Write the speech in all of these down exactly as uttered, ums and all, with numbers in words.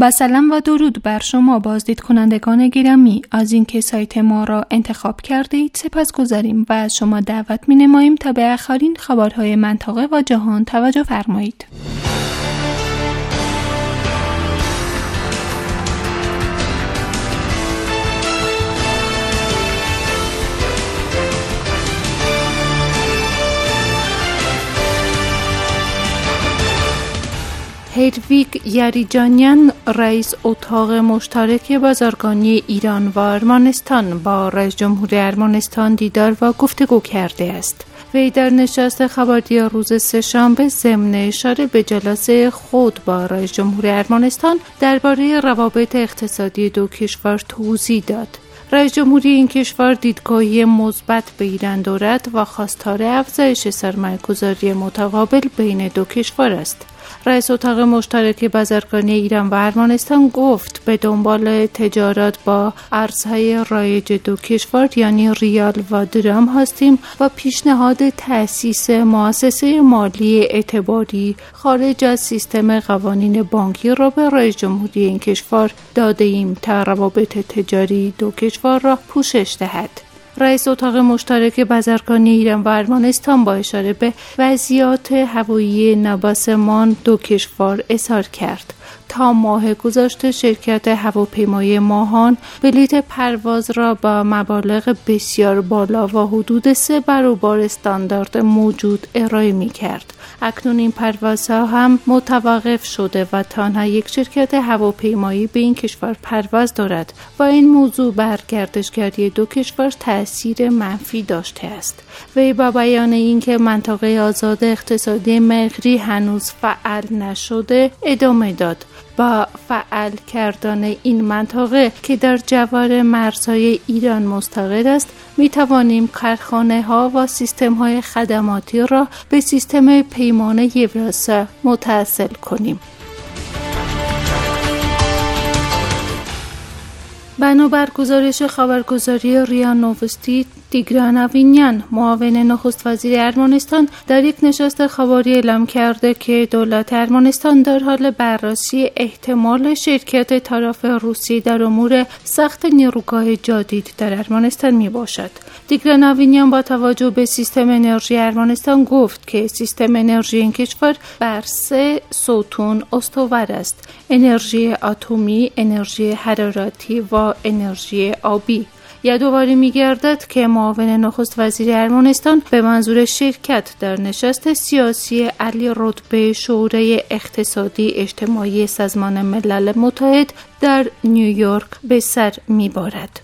با سلام و درود بر شما بازدید کنندگان گرامی، از اینکه سایت ما را انتخاب کردید سپاسگزاریم و از شما دعوت می نماییم تا به آخرین خبرهای منطقه و جهان توجه فرمایید. هیدویگ یریجانیان، رئیس اتاق مشترک بازرگانی ایران و ارمنستان، با رئیس جمهور ارمنستان دیدار و گفتگو کرده است. وی در نشست خبری روز سه‌شنبه ضمن اشاره به جلسه خود با رئیس جمهور ارمنستان درباره روابط اقتصادی دو کشور توضیح داد. رئیس جمهوری این کشور دیدگاهی مثبت به ایران دارد و خواستار افزایش سرمایه‌گذاری متقابل بین دو کشور است. رئیس اتاق مشترک بازرگانی ایران و ارمنستان گفت به دنبال تجارت با ارزهای رایج دو کشور یعنی ریال و درام هستیم و پیشنهاد تأسیس مؤسسه مالی اعتباری خارج از سیستم قوانین بانکی را به رئیس جمهوری این کشور داده ایم تا روابط تجاری دو کشور را پوشش دهد. رئیس اتاق مشترک بازرگانی ایران و ارمنستان با اشاره به وضعیت هوایی نابسامان دو کشور اظهار کرد. تا ماه گذشته شرکت هواپیمایی ماهان بلیط پرواز را با مبالغ بسیار بالا و حدود سه برابر استاندارد موجود ارائه می کرد. اکنون این پروازها هم متوقف شده و تنها یک شرکت هواپیمایی به این کشور پرواز دارد و این موضوع بر گردشگری دو کشور تأثیر منفی داشته است. وی با بیان اینکه منطقه آزاد اقتصادی مغری هنوز فعال نشده ادامه داد. با فعال کردن این منطقه که در جوار مرزهای ایران مستقر است، می توانیم کارخانه ها و سیستم های خدماتی را به سیستم پیمان یوراسا متصل کنیم. بنابر گزارش خبرگزاری ریا نووستی، تیگران آوینیان، معاون نخست وزیر ارمنستان، در یک نشست خبری اعلام کرده که دولت ارمنستان در حال بررسی احتمال شرکت طرف روسی در امور ساخت نیروگاه جدید در ارمنستان می باشد. تیگران آوینیان با توجه به سیستم انرژی ارمنستان گفت که سیستم انرژی این کشور بر سه ستون استوار است: انرژی اتمی، انرژی حرارتی و انرژی آبی. یادآوری می‌گردد که معاون نخست وزیر ارمنستان به منظور شرکت در نشست سیاسی عالی رتبه شورای اقتصادی اجتماعی سازمان ملل متحد در نیویورک به سر می‌برد.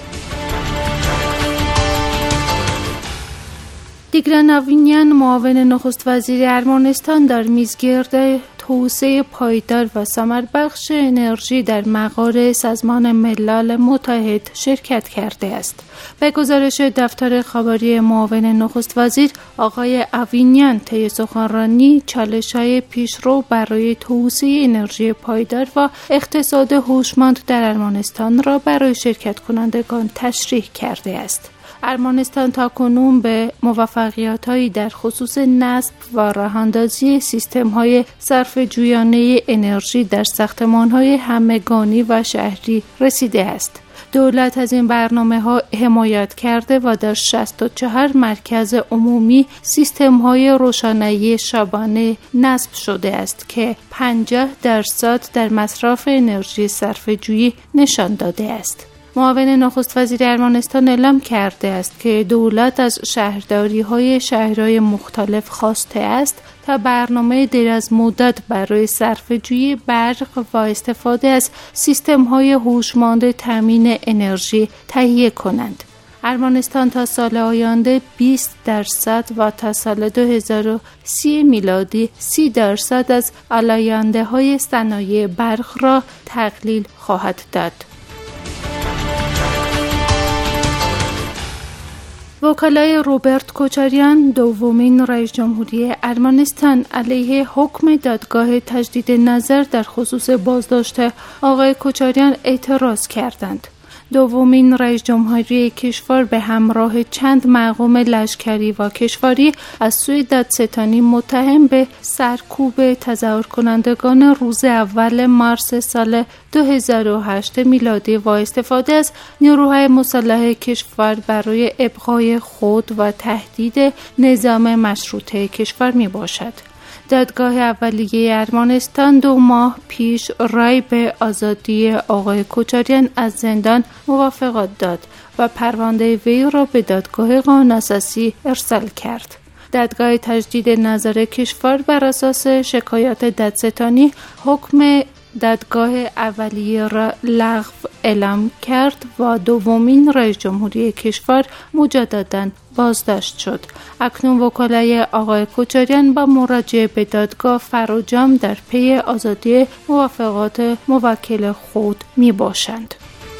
تیگران آوینیان، معاون نخست وزیر ارمنستان، در میزگرد توسعه پایدار و ثمربخش انرژی در مقر سازمان ملل متحد شرکت کرده است. به گزارش دفتر خبری معاون نخست وزیر، آقای آوینیان طی سخنرانی چالش‌های پیشرو برای توسعه انرژی پایدار و اقتصاد هوشمند در ارمنستان را برای شرکت کنندگان تشریح کرده است. ارمنستان تاکنون به موفقیت‌هایی در خصوص نصب و راه‌اندازی سیستم‌های صرفه‌جویانه انرژی در ساختمان‌های همگانی و شهری رسیده است. دولت از این برنامه‌ها حمایت کرده و در شصت و چهار مرکز عمومی سیستم‌های روشنایی شبانه نصب شده است که پنجاه درصد در مصرف انرژی صرفه‌جویی نشان داده است. معاون نخست وزیر ارمنستان اعلام کرده است که دولت از شهرداری‌های شهرهای مختلف خواسته است تا برنامه دراز مدت برای صرفه‌جویی برق و استفاده از سیستم‌های هوشمند تامین انرژی تهیه کنند. ارمنستان تا سال آینده بیست درصد و تا سال دو هزار و سی میلادی سی درصد از آلاینده‌های صنایع برق را تقلیل خواهد داد. وکلای روبرت کوچاریان، دومین رئیس جمهوری ارمنستان، علیه حکم دادگاه تجدید نظر در خصوص بازداشت آقای کوچاریان اعتراض کردند. دومین رئیس جمهوری کشور به همراه چند مقام لشکری و کشوری از سوی دادستانی متهم به سرکوب تظاهر کنندگان روز اول مارس سال دو هزار و هشت میلادی و استفاده از نیروهای مسلح کشور برای ابقای خود و تهدید نظام مشروطه کشور می باشد. دادگاه اولیه ارمنستان دو ماه پیش رای به آزادی آقای کوچاریان از زندان موافقت داد و پرونده وی را به دادگاه قانون اساسی ارسال کرد. دادگاه تجدید نظر کشور بر اساس شکایات دادستانی حکم دادگاه اولیه را لغو اعلام کرد و دومین رئیس جمهوری کشور مجدداً بازداشت شد. اکنون وکلای آقای کوچاریان با مراجعه به دادگاه فرجام در پی آزادی موافقات موکل خود می باشند.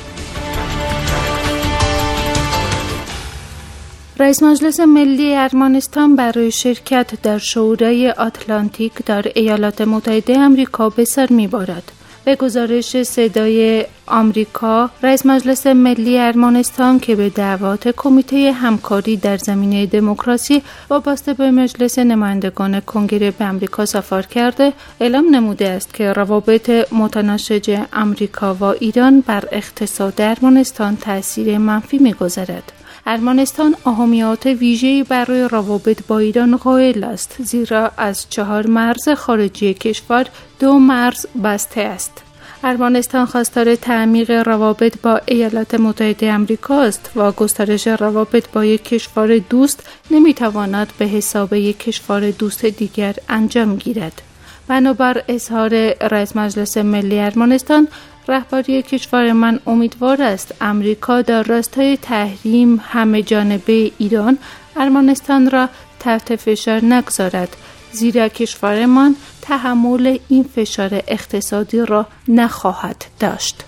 رئیس مجلس ملی ارمنستان برای شرکت در شورای آتلانتیک در ایالات متحده آمریکا به سر می‌برد. به گزارش صدای آمریکا، رئیس مجلس ملی ارمنستان که به دعوات کمیته همکاری در زمینه دموکراسی وابسته به مجلس نمایندگان کنگره به آمریکا سفر کرده، اعلام نموده است که روابط متناسق آمریکا و ایران بر اقتصاد ارمنستان تأثیر منفی می‌گذارد. ارمنستان اهمیت ویژه‌ای برای روابط با ایران قائل است، زیرا از چهار مرز خارجی کشور دو مرز بسته است. ارمنستان خواستار تعمیق روابط با ایالات متحده آمریکا است و گسترش روابط با یک کشور دوست نمیتواند به حساب یک کشور دوست دیگر انجام گیرد. بنابر اظهار رئیس مجلس ملی ارمنستان، رهبری کشور من امیدوار است آمریکا در راستای تحریم همه جانبه ایران ارمنستان را تحت فشار نگذارد، زیرا کشورمان تحمل این فشار اقتصادی را نخواهد داشت.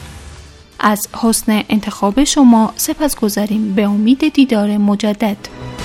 از حسن انتخاب شما سپاسگزاریم. به امید دیدار مجدد.